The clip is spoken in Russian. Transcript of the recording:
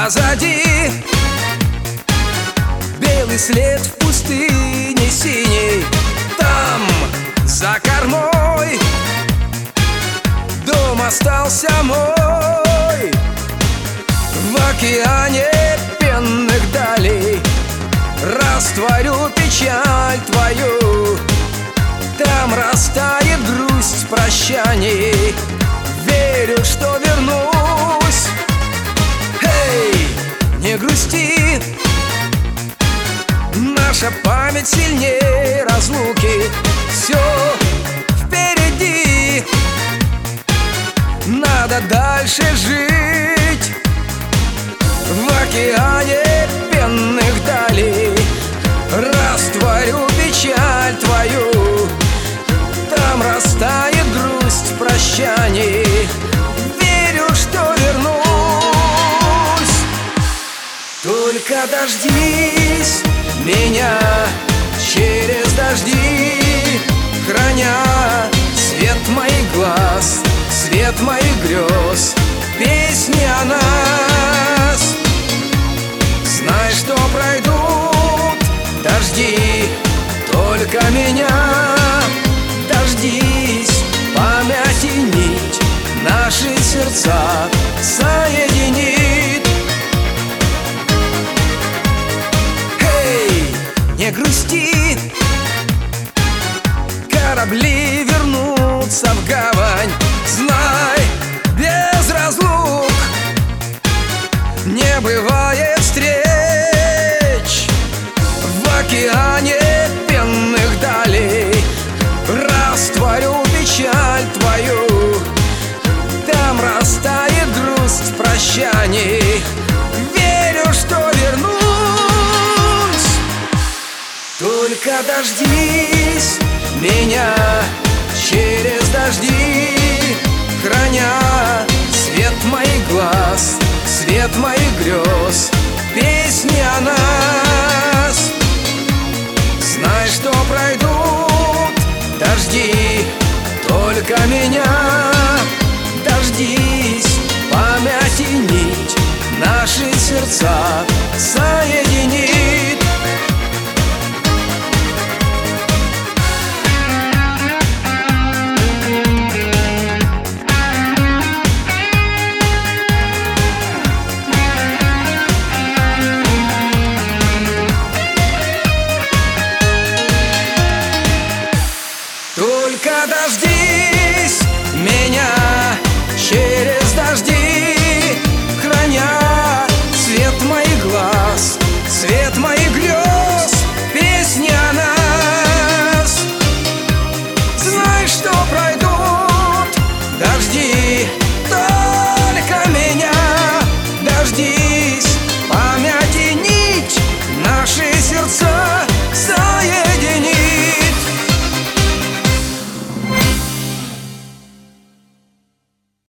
позади белый след в пустыне синей. Там, за кормой, дом остался мой. В океане пенных далей растворю печаль твою. Там растает грусть прощаний. Верю, что вернусь. Эй, не грусти, наша память сильнее разлуки. Все впереди, надо дальше жить. В океане пенных далей растворю печаль твою. Там растает грусть прощаний. Верю, что вернусь. Только дождись меня через дожди, храня свет моих глаз, свет моих грез, песни о нас. Знай, что пройдут дожди, только меня. Дождись, память и нить наши сердца соединит. Эй, не грусти, корабли вернутся в гавань. Знай, без разлук не бывает встреч. В океане пенных далей растворю печаль твою. Там растает грусть прощаний. Верю, что вернусь. Только дождись меня через дожди, храня свет моих глаз, свет моих грез, песни о нас. Знай, что пройдут дожди, только меня. Дождись, память и нить наши сердца соединит. Только дожди